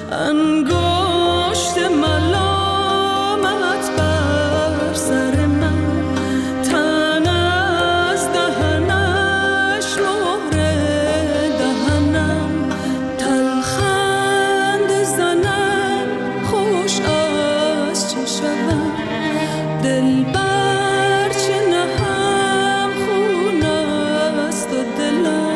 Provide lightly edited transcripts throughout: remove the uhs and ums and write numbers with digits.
انگشت ملامت بر سر من، تن از دهنش مهر دهنم، تلخند زنم خوش از چه شوم، دل بر چه نهم خون است و دلم.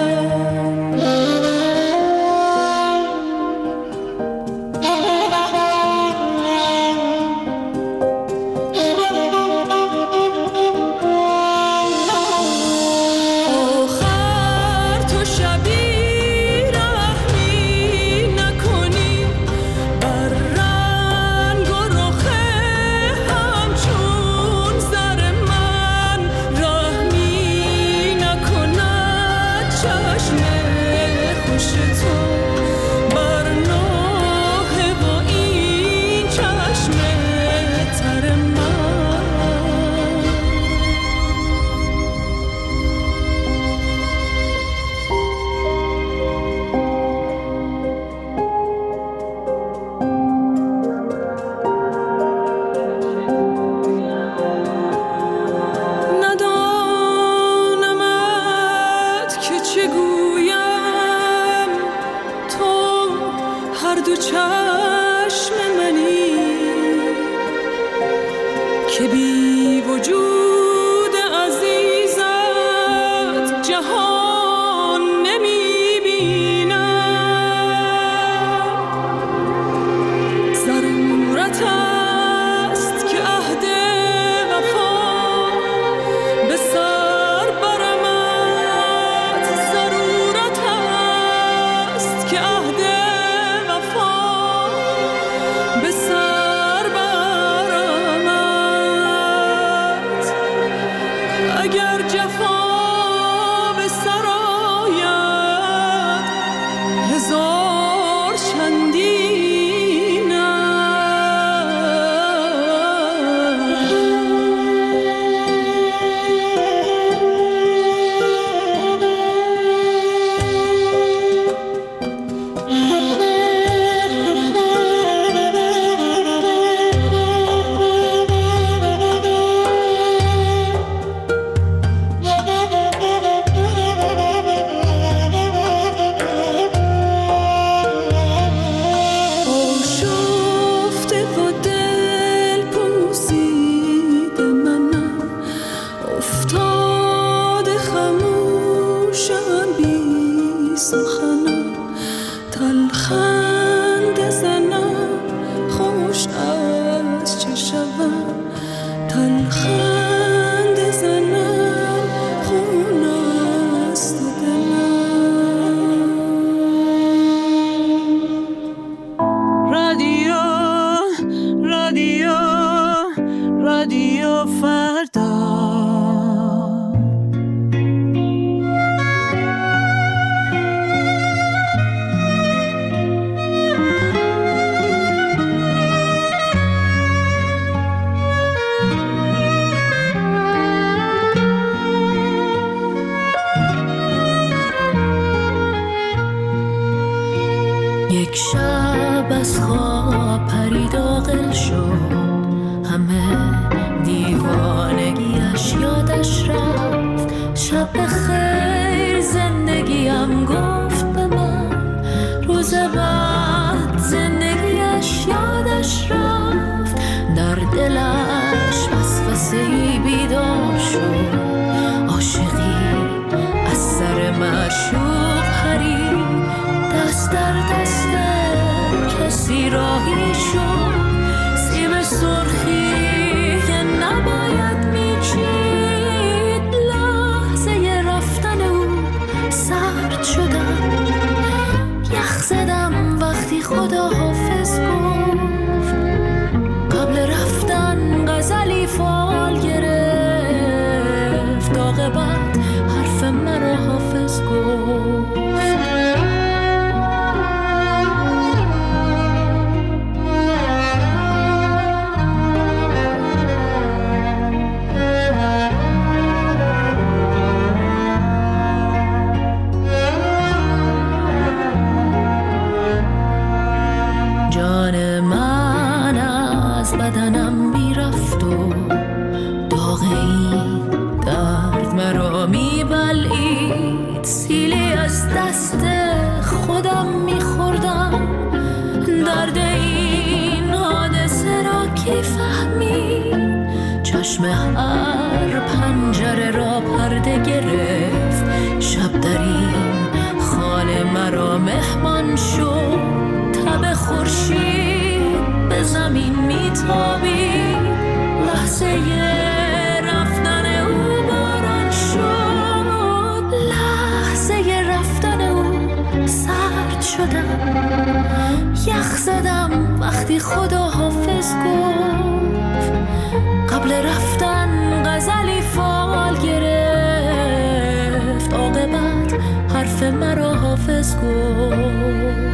دو چشم منی که بی وجود عزیزت جهان نمی بینم. ضرورت است که عهد وفا به سر برمت، ضرورت است که عهد به سر برمت. اگر جفا به سر آید هزار چندین سخنم، تلخند زنم خوش از چه شوم، تلخند زنم خون است و دلم. رادیو رادیو رادیو فردا. یک شب از خواب پرید عاقل شد، همه دیوانگیش یادش رفت. شب خیر زندگیم گفت به من، روز بعد زندگیش یادش رفت. در دلش وسوسه‌ای بیدار شد، عاشقی از سر معشوق پرید، دست در دست کسی راهی شد. سیب سرخی که نباید میچید، لحظه رفتن او سرد شدم. یخ زدم وقتی خدا حافظ گفت، قبل رفتن غزلی فال گرفت. عاقبت حرف مرا حافظ گفت. از بدنم میرفت و داغ این درد مرا میبلید. سیلی از دست خودم میخوردم، درد این حادثه را کی فهمید؟ چشم هر پنجره را پرده گرفت، شب در این خانه مرا مهمان شد. تب خورشید به زمین میتابید، لحظه رفتن او باران شد. لحظه رفتن او سرد شدم، یخ زدم وقتی خدا حافظ گفت. قبل رفتن غزلی فال گرفت، عاقبت حرف مرا حافظ گفت.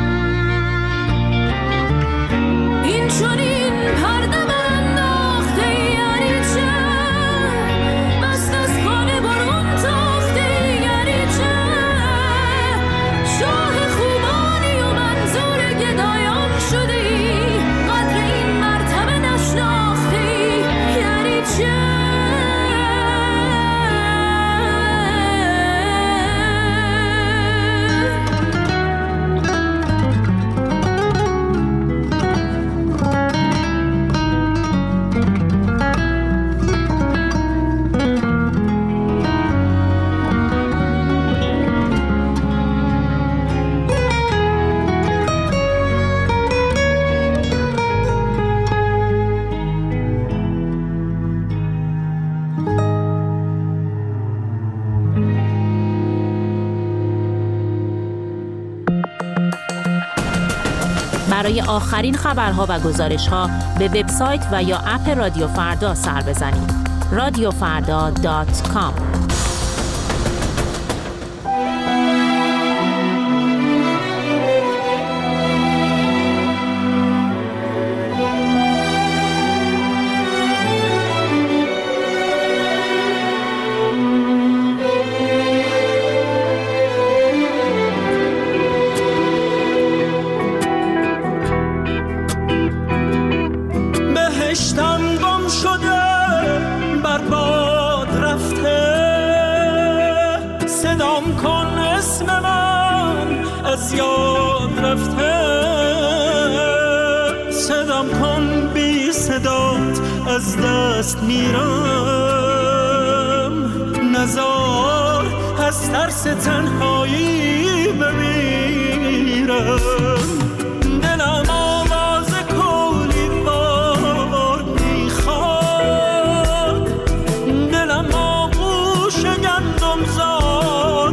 این چنین پرده برانداخته یعنی چه؟ مست از خانه برون تاخته یعنی چه؟ شاه خوبانی و منظور گدایان شدی، قدر این مرتبه نشناختی یعنی چه؟ برای آخرین خبرها و گزارش‌ها به وبسایت و یا اپ رادیو فردا سر بزنید. radiofarda.com. از یاد رفته صدام کن، بی صدات از دست میرم. نزار از ترس تنهایی بمیرم. دلم آواز کولی بار میخواد، دلم آغوش گندم زار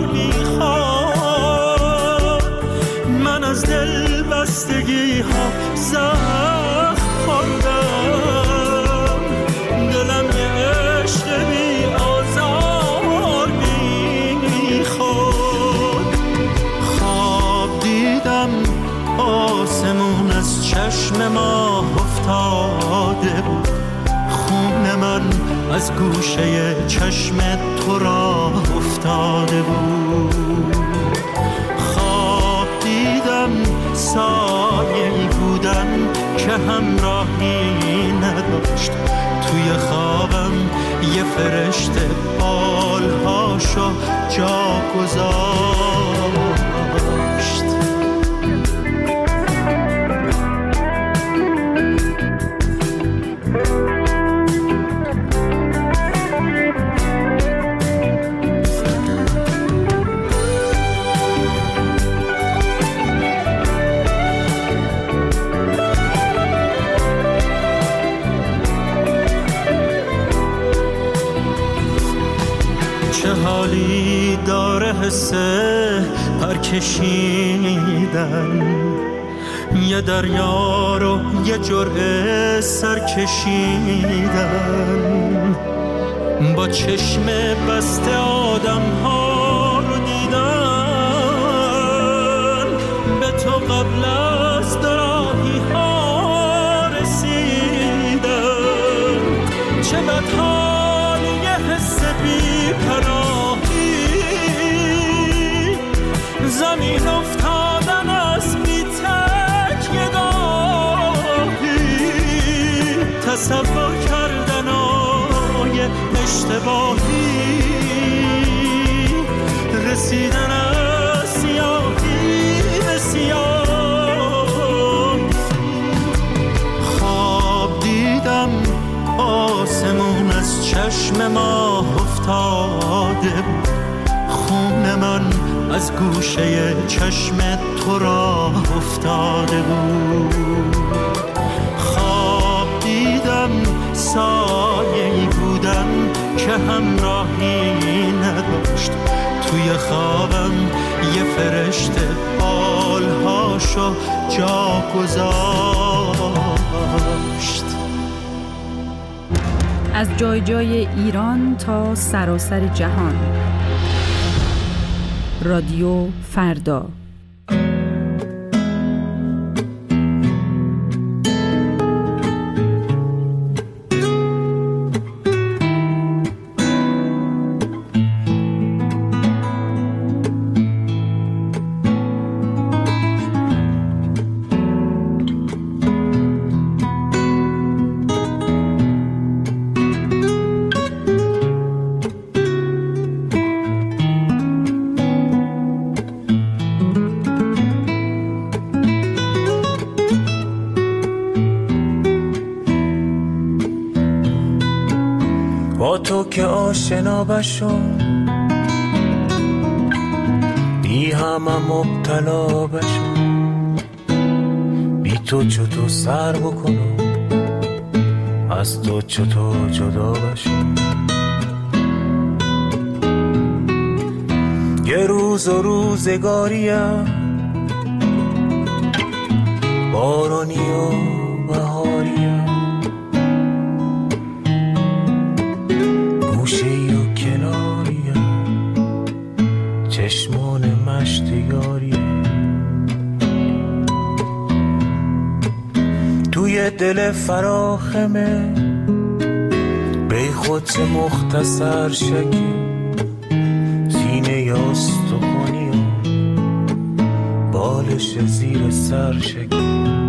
میخواد. من از دل بستگی ها زخم خوردم، دلم یه عشق بی آزار میخواد. خواب دیدم آسمون از چشم ماه افتاده بود، خون من از گوشه چشم تو را افتاده بود. خواب دیدم سایه‌ای بودم که همراهی نداشت، توی خوابم یه فرشته بالهاشو جا گذاشت. چه حالی داره حسه پرکشیدن، یه دریا رو یه جرعه سر کشیدن. با چشم بسته آدم ها رو دیدن، به تو قبل از دراهی ها رسیدن. چه بدحالی یه حس بی پناهی، زمین افتادن از بی تک یه گاهی. تصور کردنای اشتباهی، رسیدن از سیاهی به سیاه. خواب دیدم آسمون از چشم ماه افتاده بود، خون من از گوشه چشم تو راه افتاده بود. خواب دیدم سایه‌ای بودم که همراهی نداشت، توی خوابم یه فرشته بالهاشو جا گذاشت. از جای جای ایران تا سراسر جهان، رادیو فردا. با تو که آشنا بشم، بی همه مبتلا بشم، بی تو چطور سر بکنم، از تو چطور جدا بشم. یه روز و روزگاریم بارانی و بهاریم، گوشه‌ای و کناریم، چشمان مشتیاریم. توی دل فراخمه بی خودت مختصر شکی، سینه یاستخونی و بالش زیر سر شکی.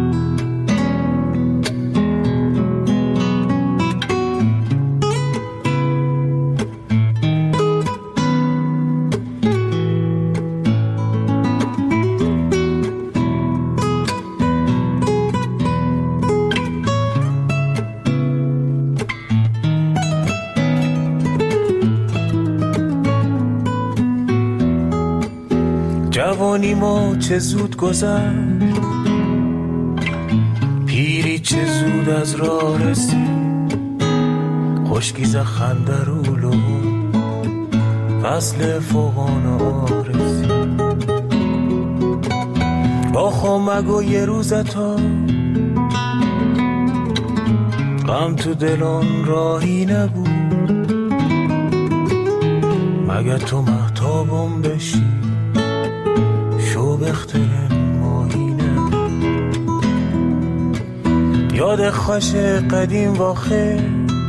جوانیمو چه زود گذشت، پیری چه زود از راه رسید، خشکیز خنده رو لبون فصل فوقان آرزید. با خمگ و یه روزتا غم تو دلان راهی نبود، مگه تو مهتابم بشی شو بختر ماهینه. یاد خوش قدیم واخه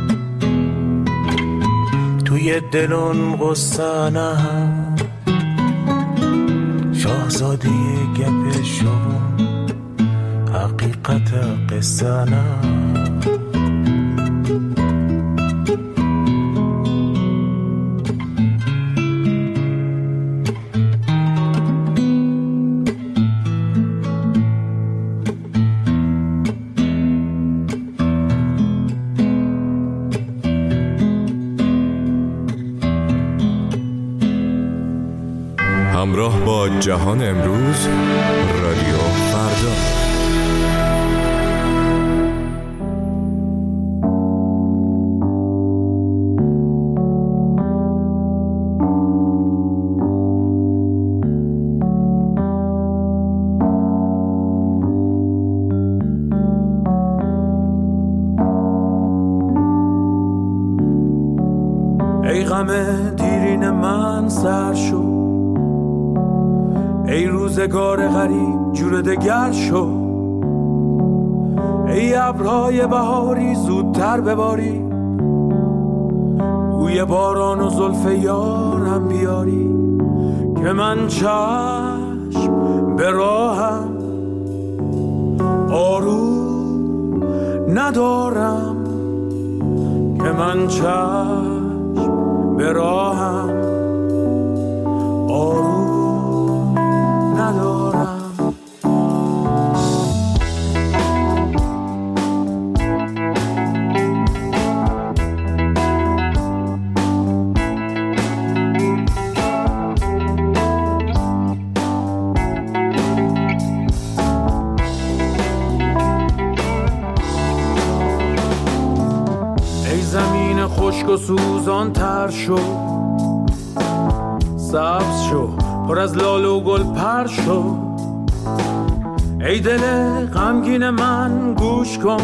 توی دلون قصه نه، شاهزاده گپ شما حقیقت قصه نه. همراه با جهان امروز، رادیو فردا. ای غم دیرین من سر شو، ای روزگار غریب جور دگر شو، ای ابرهای بهاری زودتر بباری، بوی باران و زلف یارم بیاری، که من چشم به راهم آروم ندارم. من چشم به راهم آروم ندارم. خشک و سوزان تر شو، سبز شو، پر از لاله و گل پر شو. ای دل غمگین من گوش کن،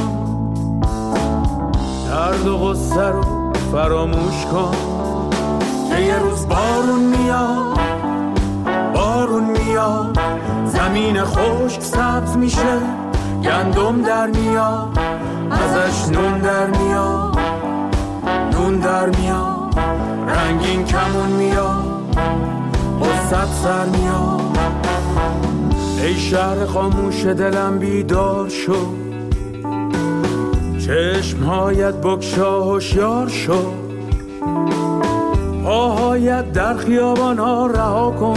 درد و غصه رو فراموش کن که یه روز بارون میاد، بارون میاد، زمین خشک سبز میشه، گندم در میاد، ازش نون در میاد، نون در میاد، رنگین کمون میاد، قصت سر میاد. ای شهر خاموش دلم بیدار شو، چشمهایت بگشا هوشیار شو، پاهایت در خیابان ها رها کن،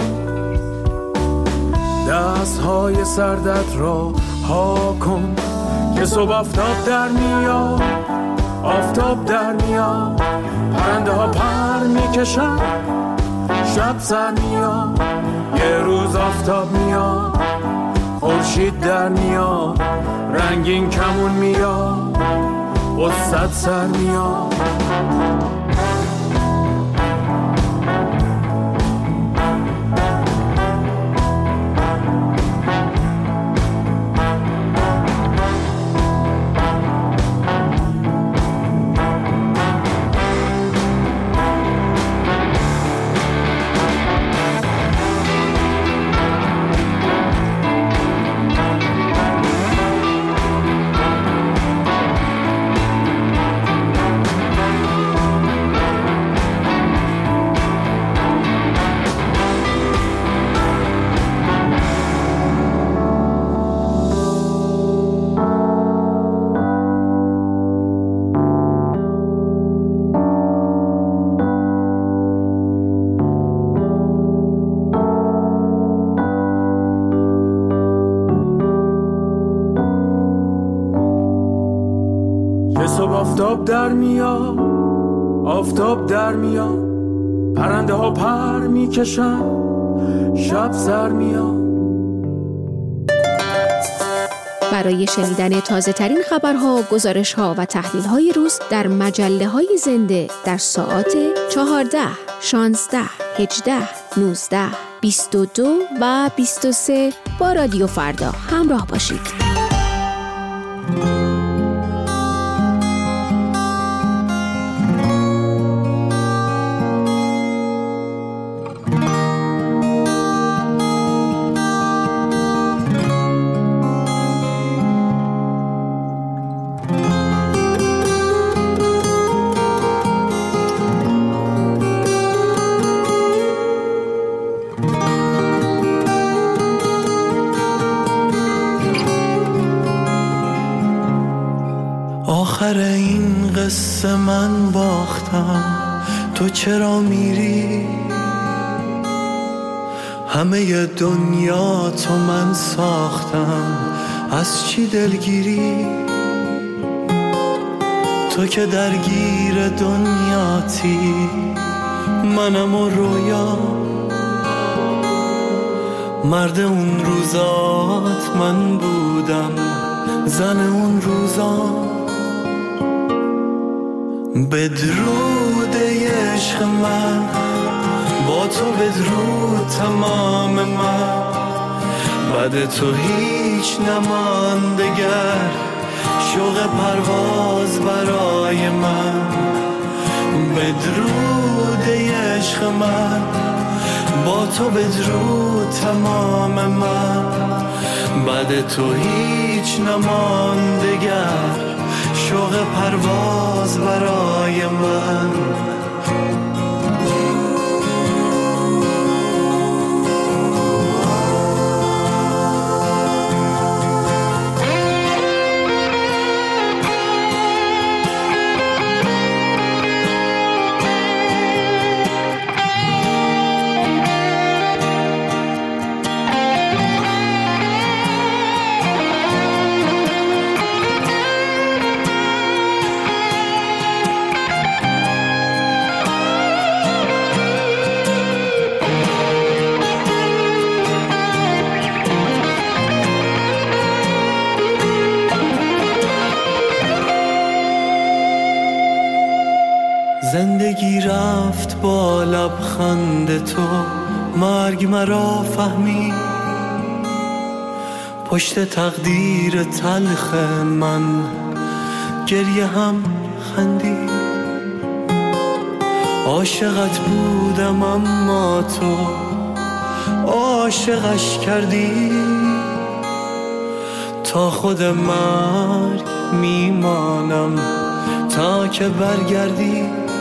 دستهای سردت را ها کن که صبح آفتاب در میاد، آفتاب در میاد، پرنده ها پر میکشن، شب سر میاد، یه روز آفتاب میاد، خورشید در میاد، رنگین کمون میاد، قصت سر میاد. آفتاب در میاد، آفتاب در میاد، پرنده ها پر میکشن، شب سر میاد. برای شنیدن تازه ترین خبرها، گزارش ها و تحلیل های روز در مجله های زنده در ساعات 14، 16، 18، 19، 22 و 23 با رادیو فردا همراه باشید. آخر این قصه من باختم، تو چرا میری؟ همه دنیا تو من ساختم، از چی دلگیری؟ تو که درگیر دنیاتی، منم و رویا، مرد اون روزات من بودم، زن اون روزات. بدرود عشق من، با تو بدرود تمام من، بعد تو هیچ نماندگر، شوق پرواز برای من. بدرود عشق من، با تو بدرود تمام من، بعد تو هیچ نماندگر، شوق پرواز برای من. زندگی رفت با لبخند تو، مرگ مرا فهمی پشت تقدیر تلخ من، گریه هم خندی. عاشقت بودم اما تو عاشقش کردی، تا خود مرگ میمانم تا که برگردی.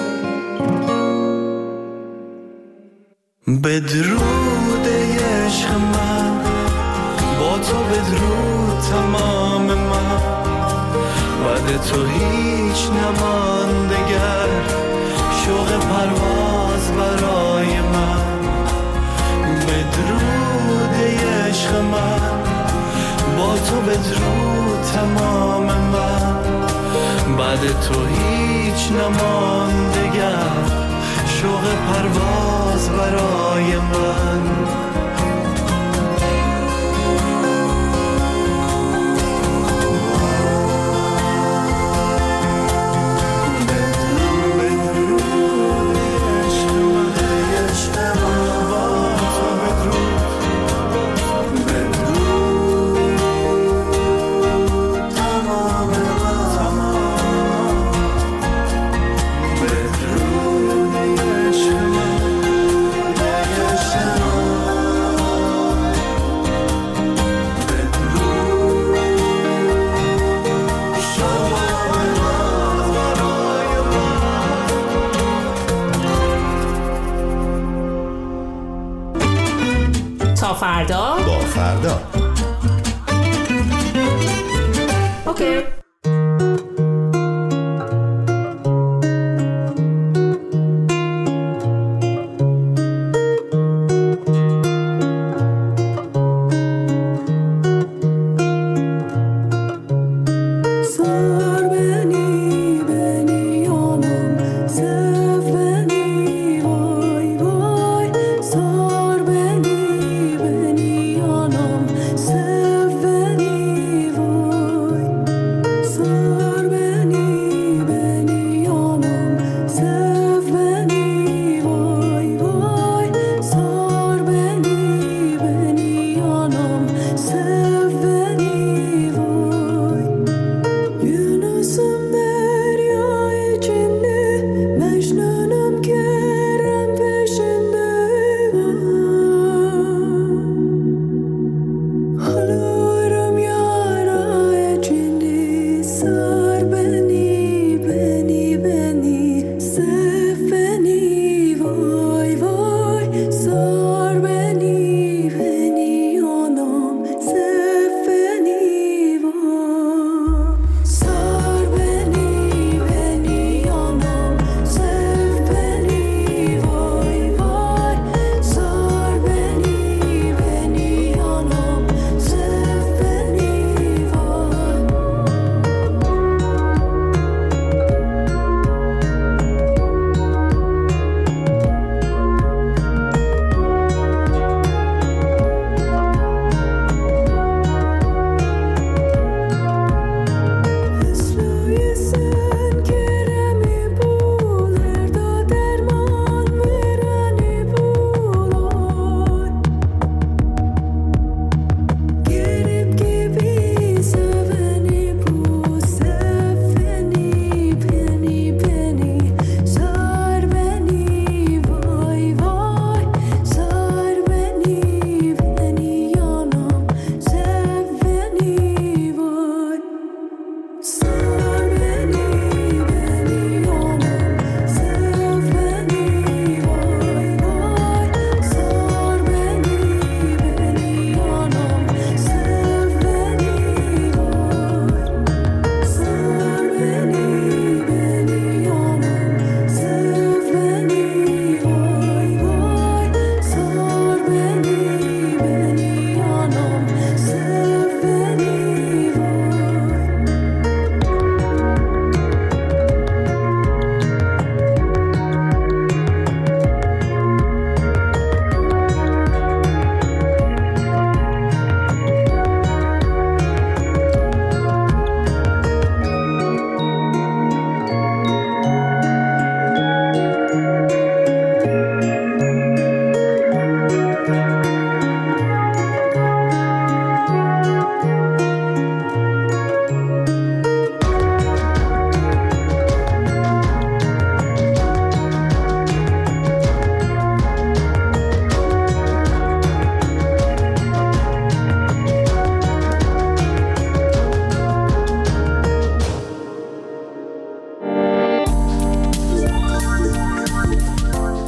بدرود عشق من، با تو بدرود تمام من، بعد تو هیچ نماندگر، شوق پرواز برای من. بدرود عشق من، با تو بدرود تمام من، بعد تو هیچ نماندگر، شوق پرواز برای من. تا فردا با فردا. اوکی.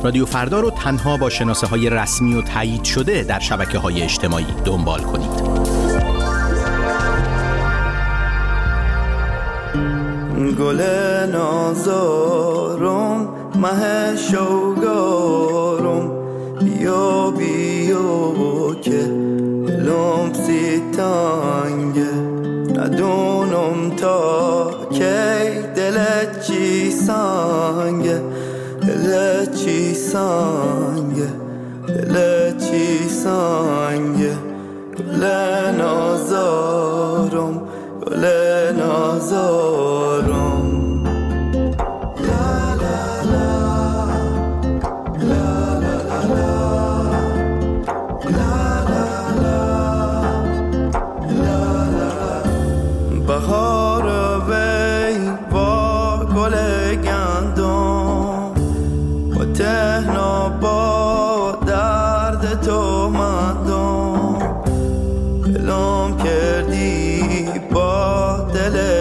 رادیو فردا رو تنها با شناسه‌های رسمی و تایید شده در شبکه‌های اجتماعی دنبال کنید. گل نازارم مه شوگارم بیا بیا که دلم سی تنگه ندونم تا کی دلت چی سنگه دلت چی سنگه دلت چی سنگه گل نازارم گل نازارم بهار وی با گل گندم و تهنا با درد تو مندم دلم کردی با دل